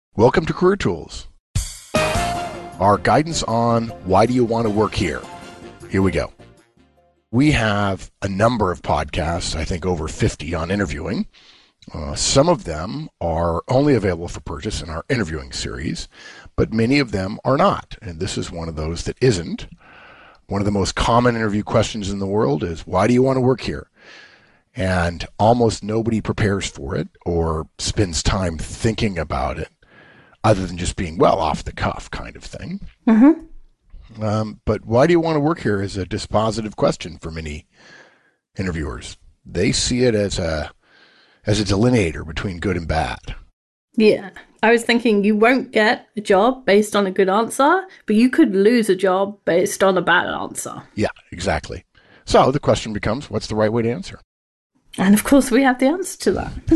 Welcome to Career Tools, our guidance on why do you want to work here. Here we go. We have a number of podcasts, I think over 50 on interviewing. Some of them are only available for purchase in our interviewing series, but many of them are not. And this is one of those that isn't. One of the most common interview questions in the world is, why do you want to work here? And almost nobody prepares for it or spends time thinking about it, other than just being, well, off the cuff kind of thing. Mm-hmm. But why do you want to work here is a dispositive question for many interviewers. They see it as a delineator between good and bad. Yeah. I was thinking you won't get a job based on a good answer, but you could lose a job based on a bad answer. Yeah, exactly. So the question becomes, what's the right way to answer? And of course, we have the answer to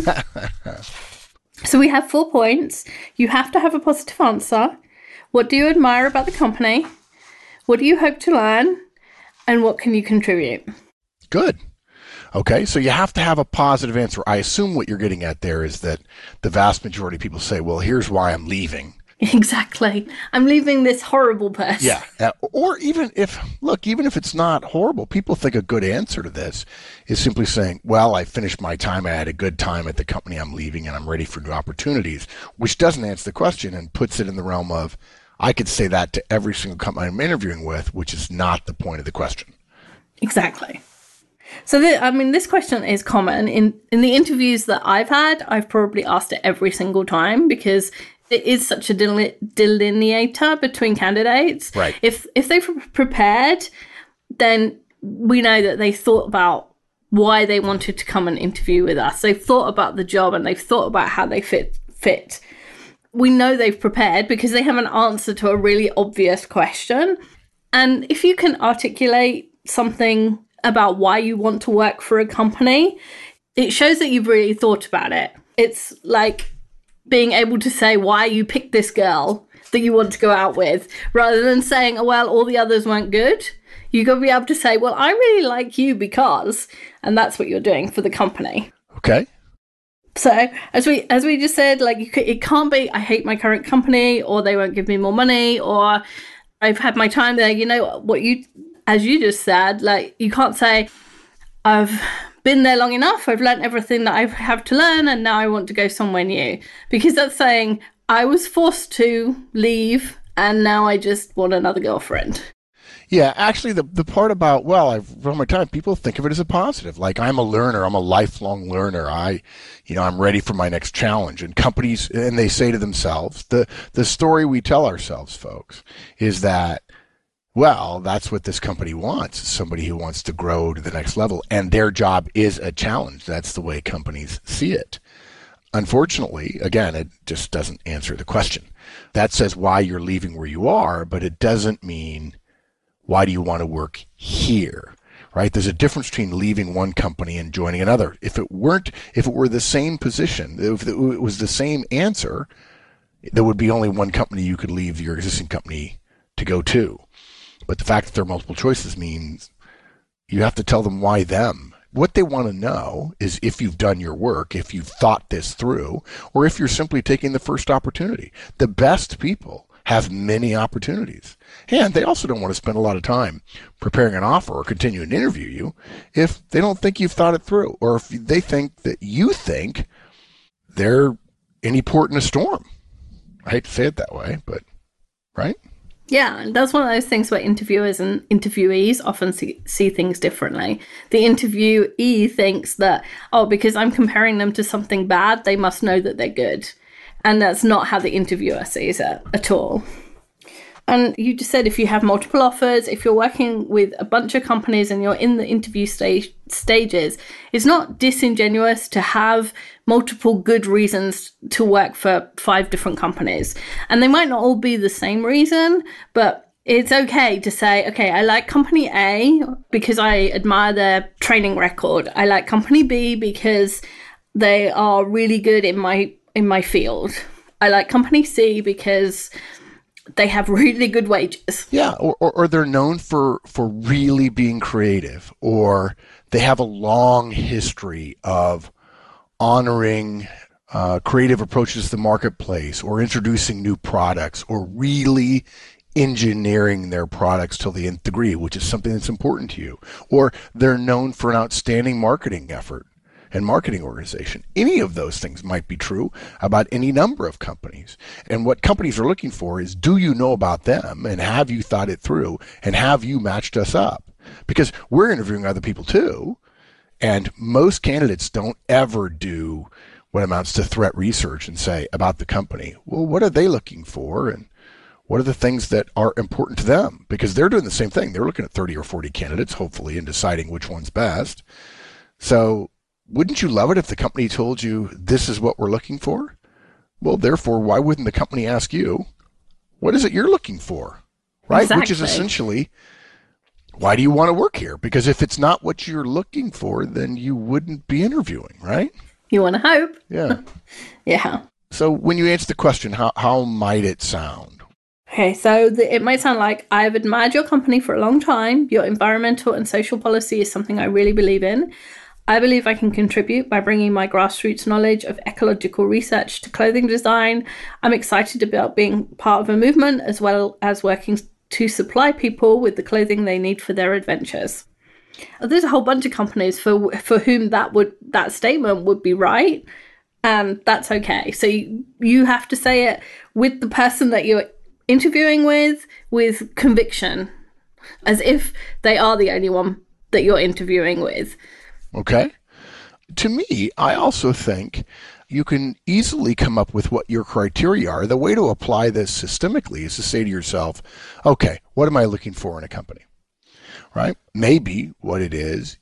that. So we have 4 points. You have to have a positive answer. What do you admire about the company? What do you hope to learn? And what can you contribute? Good. Okay, so you have to have a positive answer. I assume what you're getting at there is that the vast majority of people say, well, here's why I'm leaving. Exactly. I'm leaving this horrible person. Yeah. Or even if it's not horrible, people think a good answer to this is simply saying, well, I finished my time. I had a good time at the company I'm leaving and I'm ready for new opportunities, which doesn't answer the question and puts it in the realm of, I could say that to every single company I'm interviewing with, which is not the point of the question. Exactly. So, this question is common. In the interviews that I've had, I've probably asked it every single time because it is such a delineator between candidates. Right. If they've prepared, then we know that they thought about why they wanted to come and interview with us. They've thought about the job and they've thought about how they fit. We know they've prepared because they have an answer to a really obvious question. And if you can articulate something about why you want to work for a company, it shows that you've really thought about it. It's like being able to say why you picked this girl that you want to go out with, rather than saying, oh, well, all the others weren't good. You got to be able to say, well, I really like you because, and that's what you're doing for the company. Okay. So as we just said, like it can't be, I hate my current company, or they won't give me more money, or I've had my time there. You know what as you just said, like you can't say, I've been there long enough, I've learned everything that I have to learn, and now I want to go somewhere new. Because that's saying, I was forced to leave, and now I just want another girlfriend. Yeah, actually, the part about, well, I've run my time, people think of it as a positive. Like, I'm a learner, I'm a lifelong learner. I'm ready for my next challenge. And companies, and they say to themselves, the story we tell ourselves, folks, is that, well, that's what this company wants, somebody who wants to grow to the next level. And their job is a challenge. That's the way companies see it. Unfortunately, again, it just doesn't answer the question. That says why you're leaving where you are, but it doesn't mean why do you want to work here, right? There's a difference between leaving one company and joining another. If it were the same position, if it was the same answer, there would be only one company you could leave your existing company to go to. But the fact that there are multiple choices means you have to tell them why them. What they want to know is if you've done your work, if you've thought this through, or if you're simply taking the first opportunity. The best people have many opportunities. And they also don't want to spend a lot of time preparing an offer or continuing to interview you if they don't think you've thought it through, or if they think that you think they're any port in a storm. I hate to say it that way, but right? Yeah, and that's one of those things where interviewers and interviewees often see things differently. The interviewee thinks that, because I'm comparing them to something bad, they must know that they're good. And that's not how the interviewer sees it at all. And you just said if you have multiple offers, if you're working with a bunch of companies and you're in the interview stages, it's not disingenuous to have multiple good reasons to work for 5 different companies. And they might not all be the same reason, but it's okay to say, okay, I like company A because I admire their training record. I like company B because they are really good in my field. I like company C because they have really good wages. Yeah, or they're known for really being creative, or they have a long history of honoring creative approaches to the marketplace, or introducing new products, or really engineering their products till the nth degree, which is something that's important to you, or they're known for an outstanding marketing effort and marketing organization. Any of those things might be true about any number of companies. And what companies are looking for is, do you know about them, and have you thought it through, and have you matched us up? Because we're interviewing other people too, and most candidates don't ever do what amounts to threat research and say about the company, well, what are they looking for, and what are the things that are important to them? Because they're doing the same thing. They're looking at 30 or 40 candidates, hopefully, and deciding which one's best. So wouldn't you love it if the company told you, this is what we're looking for? Well, therefore, why wouldn't the company ask you, what is it you're looking for? Right? Exactly. Which is essentially, why do you want to work here? Because if it's not what you're looking for, then you wouldn't be interviewing, right? You want to hope. Yeah. Yeah. So when you answer the question, how might it sound? Okay, so it might sound like, I've admired your company for a long time. Your environmental and social policy is something I really believe in. I believe I can contribute by bringing my grassroots knowledge of ecological research to clothing design. I'm excited about being part of a movement, as well as working to supply people with the clothing they need for their adventures. There's a whole bunch of companies for whom that statement would be right, and that's okay. So you have to say it with the person that you're interviewing with conviction, as if they are the only one that you're interviewing with. Okay. To me, I also think you can easily come up with what your criteria are. The way to apply this systemically is to say to yourself, okay, what am I looking for in a company? Right? Maybe what it is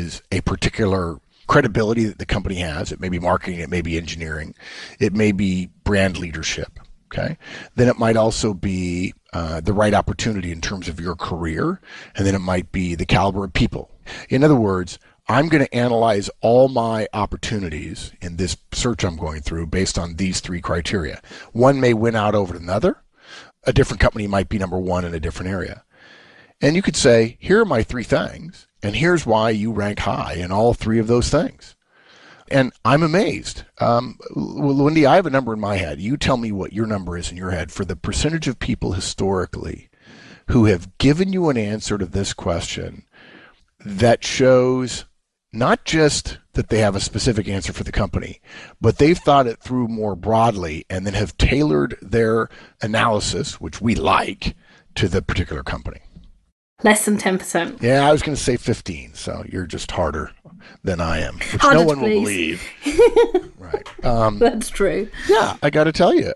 a particular credibility that the company has. It may be marketing, it may be engineering, it may be brand leadership. Okay. Then it might also be the right opportunity in terms of your career. And then it might be the caliber of people. In other words, I'm going to analyze all my opportunities in this search I'm going through based on these three criteria. One may win out over another. A different company might be number one in a different area. And you could say, here are my three things, and here's why you rank high in all three of those things. And I'm amazed. Wendy, I have a number in my head. You tell me what your number is in your head for the percentage of people historically who have given you an answer to this question that shows not just that they have a specific answer for the company, but they've thought it through more broadly and then have tailored their analysis, which we like, to the particular company. Less than 10%. Yeah, I was going to say 15, so you're just harder than I am, which Harder, no one please. will believe. Right. That's true. Yeah, I got to tell you,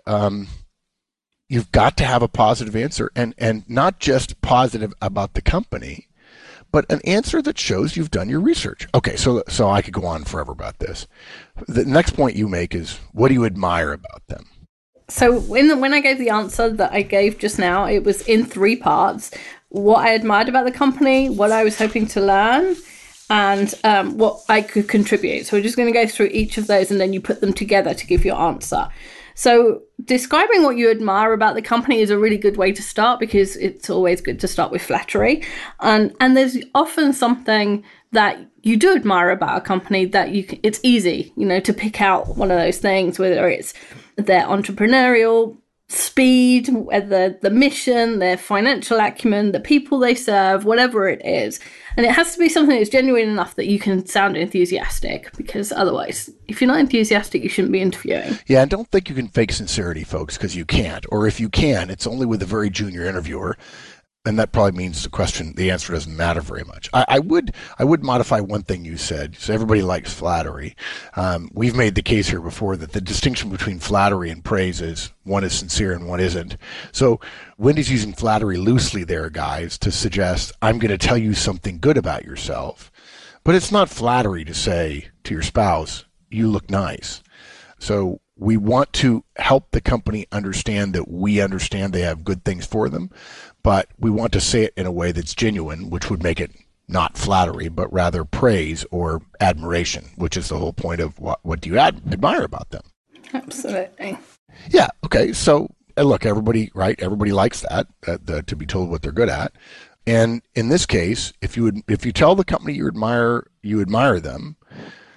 you've got to have a positive answer, and not just positive about the company, but an answer that shows you've done your research. Okay, so I could go on forever about this. The next point you make is, what do you admire about them? So when I gave the answer that I gave just now, it was in three parts. What I admired about the company, what I was hoping to learn, and what I could contribute. So we're just going to go through each of those, and then you put them together to give your answer. So describing what you admire about the company is a really good way to start, because it's always good to start with flattery. And there's often something that you do admire about a company that it's easy, to pick out one of those things, whether it's their entrepreneurial speed, whether the mission, their financial acumen, the people they serve, whatever it is. And it has to be something that's genuine enough that you can sound enthusiastic, because otherwise, if you're not enthusiastic, you shouldn't be interviewing. Yeah, and don't think you can fake sincerity, folks, because you can't. Or if you can, it's only with a very junior interviewer. And that probably means the answer doesn't matter very much. I would modify one thing you said. So everybody likes flattery. We've made the case here before that the distinction between flattery and praise is one is sincere and one isn't. So Wendy's using flattery loosely there, guys, to suggest I'm going to tell you something good about yourself. But it's not flattery to say to your spouse, you look nice. So we want to help the company understand that we understand they have good things for them, but we want to say it in a way that's genuine, which would make it not flattery, but rather praise or admiration, which is the whole point of what do you admire about them. Absolutely. Yeah. Okay. So look, everybody likes that to be told what they're good at. And in this case, if you tell the company you admire them,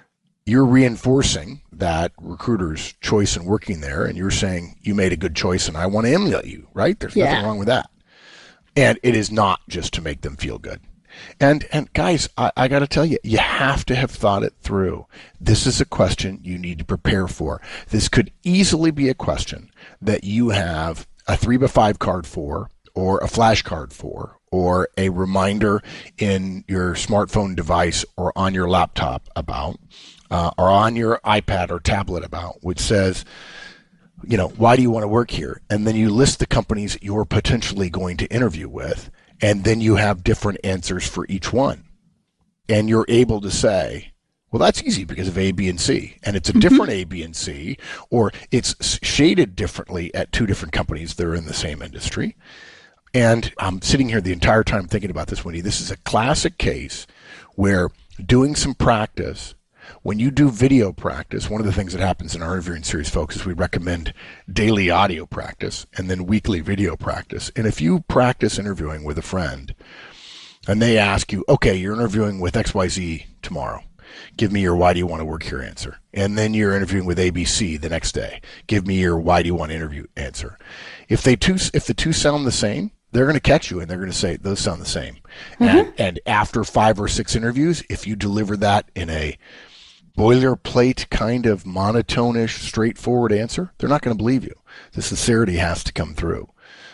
you're reinforcing that recruiter's choice in working there, and you're saying you made a good choice and I want to emulate you, right? There's nothing wrong with that. And it is not just to make them feel good. And guys, I got to tell you, you have to have thought it through. This is a question you need to prepare for. This could easily be a question that you have a 3x5 card for, or a flashcard for, or a reminder in your smartphone device or on your laptop about, or on your iPad or tablet about, which says, why do you want to work here? And then you list the companies you're potentially going to interview with. And then you have different answers for each one. And you're able to say, well, that's easy because of A, B, and C. And it's a different A, B, and C, or it's shaded differently at two different companies that are in the same industry. And I'm sitting here the entire time thinking about this, Wendy. This is a classic case where doing some practice, when you do video practice, one of the things that happens in our interviewing series, folks, is we recommend daily audio practice and then weekly video practice. And if you practice interviewing with a friend and they ask you, okay, you're interviewing with XYZ tomorrow, give me your why do you want to work here answer. And then you're interviewing with ABC the next day, give me your why do you want to interview answer. If the two sound the same, they're going to catch you and they're going to say, those sound the same. And after 5 or 6 interviews, if you deliver that in a boilerplate kind of monotone-ish, straightforward answer, they're not going to believe you. The sincerity has to come through.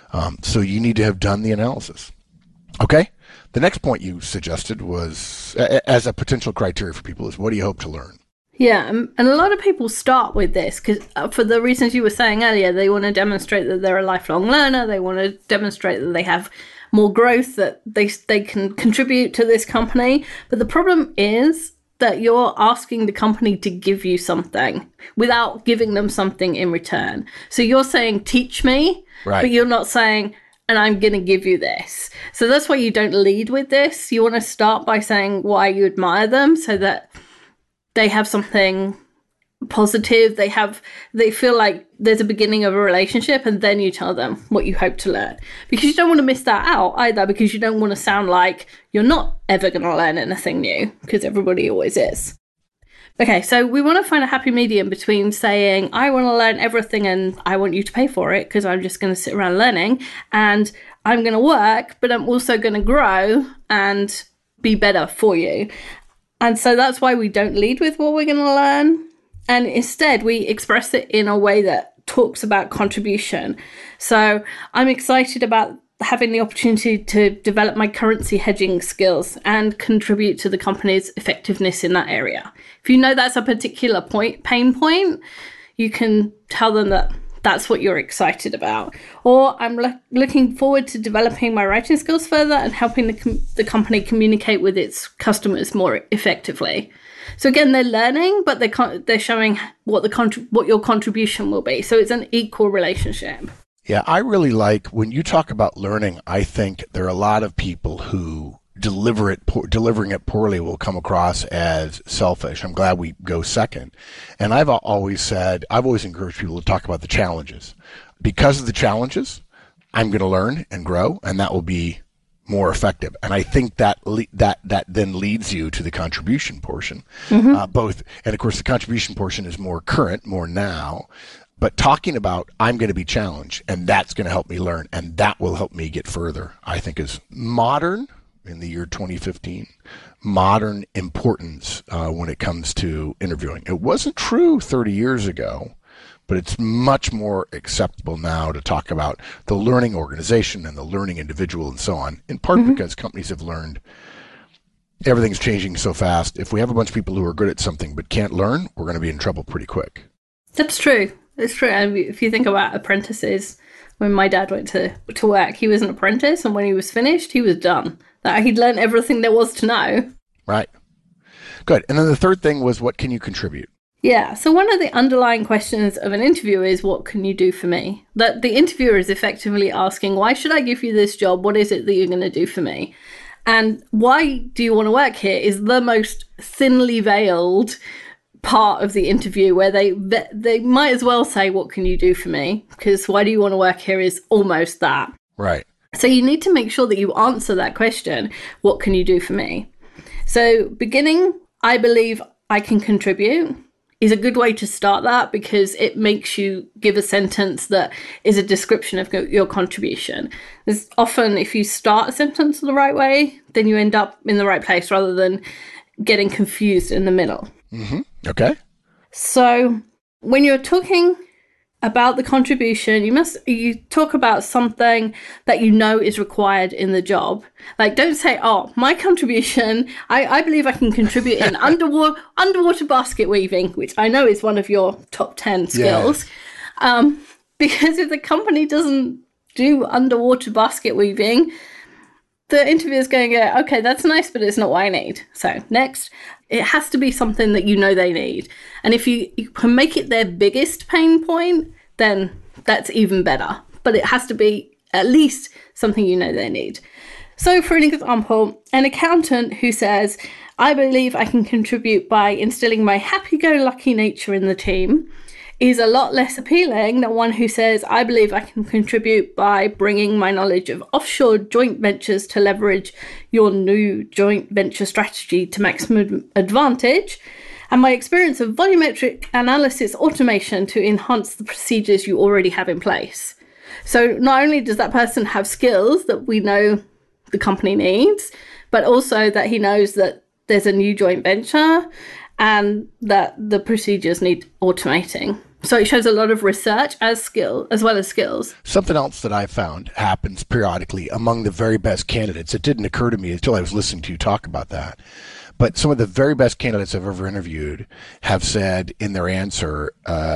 So you need to have done the analysis. Okay? The next point you suggested was, as a potential criteria for people, is what do you hope to learn? Yeah, and a lot of people start with this because for the reasons you were saying earlier, they want to demonstrate that they're a lifelong learner. They want to demonstrate that they have more growth, that they can contribute to this company. But the problem is that you're asking the company to give you something without giving them something in return. So you're saying, teach me, right, but you're not saying, and I'm going to give you this. So that's why you don't lead with this. You want to start by saying why you admire them so that they have something positive. They feel like there's a beginning of a relationship, and then you tell them what you hope to learn, because you don't want to miss that out either, because you don't want to sound like you're not ever going to learn anything new, because everybody always is. Okay, so we want to find a happy medium between saying, I want to learn everything and I want you to pay for it because I'm just going to sit around learning, and I'm going to work, but I'm also going to grow and be better for you. And so that's why we don't lead with what we're going to learn. And instead, we express it in a way that talks about contribution. So I'm excited about having the opportunity to develop my currency hedging skills and contribute to the company's effectiveness in that area. If you know that's a particular pain point, you can tell them that that's what you're excited about. Or I'm looking forward to developing my writing skills further and helping the company communicate with its customers more effectively. So again, they're learning, but they're showing what your contribution will be. So it's an equal relationship. Yeah, I really like when you talk about learning. I think there are a lot of people who delivering it poorly will come across as selfish. I'm glad we go second. And I've always encouraged people to talk about the challenges. Because of the challenges, I'm going to learn and grow, and that will be more effective. And I think that then leads you to the contribution portion. Both, and of course, the contribution portion is more current, more now. But talking about, I'm going to be challenged, and that's going to help me learn, and that will help me get further, I think is modern in the year 2015, modern importance when it comes to interviewing. It wasn't true 30 years ago, but it's much more acceptable now to talk about the learning organization and the learning individual and so on, in part because companies have learned everything's changing so fast. If we have a bunch of people who are good at something but can't learn, we're going to be in trouble pretty quick. That's true. It's true. And if you think about apprentices, when my dad went to work, he was an apprentice, and when he was finished, he was done. He'd learned everything there was to know. Right. Good. And then the third thing was, what can you contribute? Yeah. So one of the underlying questions of an interview is, what can you do for me? That the interviewer is effectively asking, why should I give you this job? What is it that you're going to do for me? And why do you want to work here is the most thinly veiled part of the interview, where they might as well say, what can you do for me? Because why do you want to work here is almost that. Right. So you need to make sure that you answer that question, what can you do for me? So beginning, I believe I can contribute is a good way to start that, because it makes you give a sentence that is a description of your contribution. There's often, if you start a sentence the right way, then you end up in the right place rather than getting confused in the middle. Mm-hmm. Okay. So when you're talking about the contribution, you talk about something that you know is required in the job. Like, don't say, oh, my contribution, I believe I can contribute in underwater basket weaving, which I know is one of your top 10 skills. Yes. Because if the company doesn't do underwater basket weaving, the interviewer's going to go, okay, that's nice, but it's not what I need. So next, it has to be something that you know they need. And if you can make it their biggest pain point, then that's even better. But it has to be at least something you know they need. So for an example, an accountant who says, I believe I can contribute by instilling my happy-go-lucky nature in the team, is a lot less appealing than one who says, I believe I can contribute by bringing my knowledge of offshore joint ventures to leverage your new joint venture strategy to maximum advantage, and my experience of volumetric analysis automation to enhance the procedures you already have in place. So not only does that person have skills that we know the company needs, but also that he knows that there's a new joint venture and that the procedures need automating. So it shows a lot of research as well as skills. Something else that I found happens periodically among the very best candidates. It didn't occur to me until I was listening to you talk about that. But some of the very best candidates I've ever interviewed have said in their answer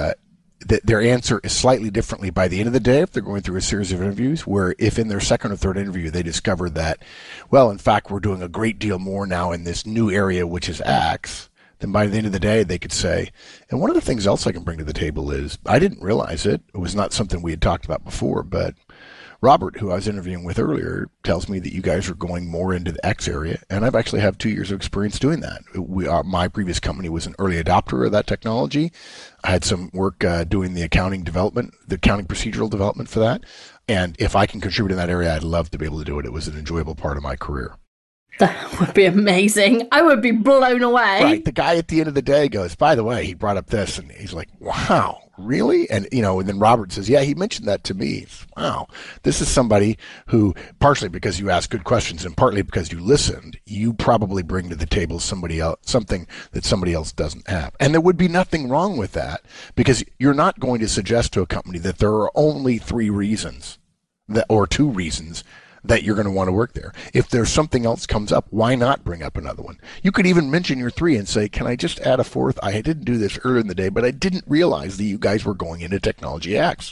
that their answer is slightly differently by the end of the day if they're going through a series of interviews, where if in their second or third interview they discover that, well, in fact, we're doing a great deal more now in this new area, which is X, then by the end of the day, they could say, and one of the things else I can bring to the table is, I didn't realize it. It was not something we had talked about before, but Robert, who I was interviewing with earlier, tells me that you guys are going more into the X area, and I've actually have 2 years of experience doing that. My previous company was an early adopter of that technology. I had some work doing the accounting development, the accounting procedural development for that, and if I can contribute in that area, I'd love to be able to do it. It was an enjoyable part of my career. That would be amazing. I would be blown away. Right. The guy at the end of the day goes, by the way, he brought up this, and he's like, wow, really? And, and then Robert says, yeah, he mentioned that to me. Wow. This is somebody who, partially because you asked good questions and partly because you listened, you probably bring to the table something that somebody else doesn't have. And there would be nothing wrong with that, because you're not going to suggest to a company that there are only 3 reasons or 2 reasons that you're going to want to work there. If there's something else comes up, why not bring up another one? You could even mention your 3 and say, can I just add a 4th? I didn't do this earlier in the day, but I didn't realize that you guys were going into technology X.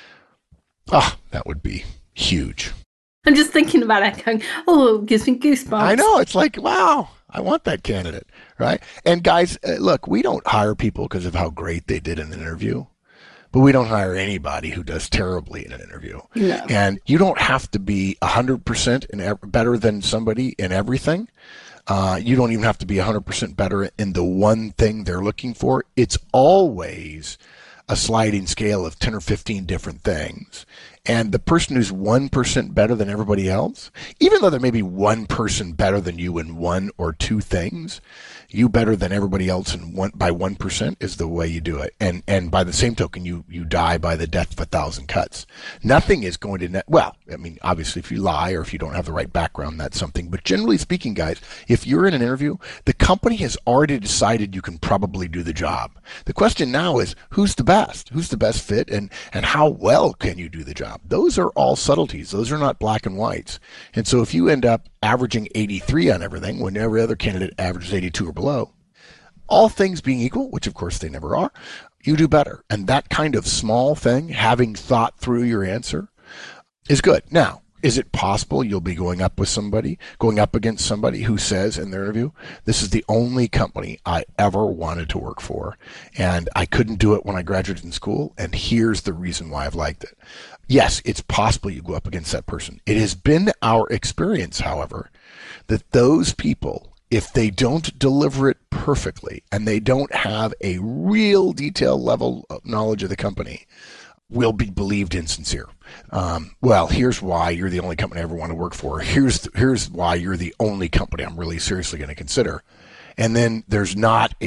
That would be huge. I'm just thinking about it going, it gives me goosebumps. I know. It's like, wow, I want that candidate, right? And guys, look, we don't hire people because of how great they did in an interview. But we don't hire anybody who does terribly in an interview. No. And you don't have to be 100% better than somebody in everything. You don't even have to be 100% better in the one thing they're looking for. It's always a sliding scale of 10 or 15 different things. And the person who's 1% better than everybody else, even though there may be one person better than you in 1 or 2 things, you better than everybody else by 1% is the way you do it. And by the same token, you die by the death of 1,000 cuts. Nothing is going to, obviously if you lie or if you don't have the right background, that's something. But generally speaking, guys, if you're in an interview, the company has already decided you can probably do the job. The question now is, who's the best? Who's the best fit? And how well can you do the job? Those are all subtleties. Those are not black and whites. And so if you end up averaging 83 on everything when every other candidate averages 82 or below, all things being equal, which of course they never are, you do better. And that kind of small thing, having thought through your answer, is good. Now, is it possible you'll be going up against somebody who says in their interview, this is the only company I ever wanted to work for, and I couldn't do it when I graduated in school, and here's the reason why I've liked it. Yes, it's possible you go up against that person. It has been our experience, however, that those people, if they don't deliver it perfectly and they don't have a real detailed level of knowledge of the company, will be believed insincere. Well, here's why you're the only company I ever want to work for. Here's why you're the only company I'm really seriously going to consider. And then there's not a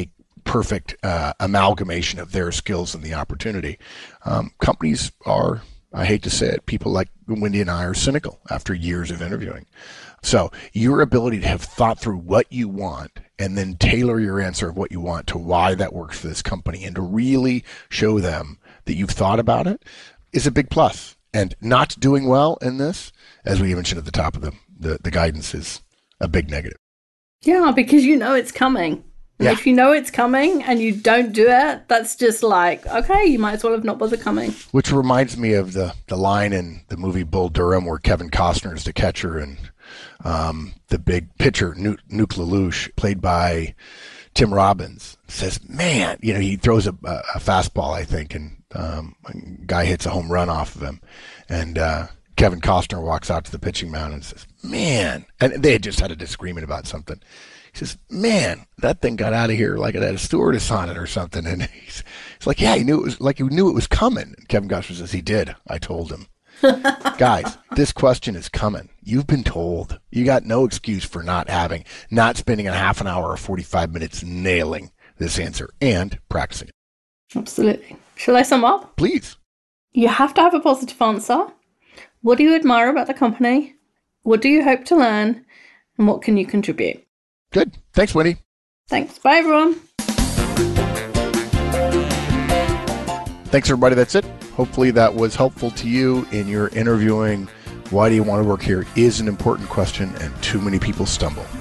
perfect amalgamation of their skills and the opportunity. Companies are, I hate to say it, people like Wendy and I are cynical after years of interviewing. So your ability to have thought through what you want and then tailor your answer of what you want to why that works for this company and to really show them that you've thought about it is a big plus. And not doing well in this, as we mentioned at the top of the guidance, is a big negative. Yeah, because you know it's coming. And if you know it's coming and you don't do it, that's just like, okay, you might as well have not bothered coming. Which reminds me of the line in the movie Bull Durham where Kevin Costner is the catcher and the big pitcher, Nuke LaLoosh, played by Tim Robbins, says, man, he throws a fastball, I think, and a guy hits a home run off of him. And Kevin Costner walks out to the pitching mound and says, man, and they had just had a disagreement about something. He says, man, that thing got out of here like it had a stewardess on it or something. And he's like, yeah, he knew it was coming. And Kevin Costner says, he did. I told him. Guys, this question is coming. You've been told. You got no excuse for not spending a half an hour or 45 minutes nailing this answer and practicing it. Absolutely. Shall I sum up? Please. You have to have a positive answer. What do you admire about the company? What do you hope to learn? And what can you contribute? Good. Thanks, Wendy. Thanks. Bye, everyone. Thanks, everybody. That's it. Hopefully that was helpful to you in your interviewing. Why do you want to work here is an important question, and too many people stumble.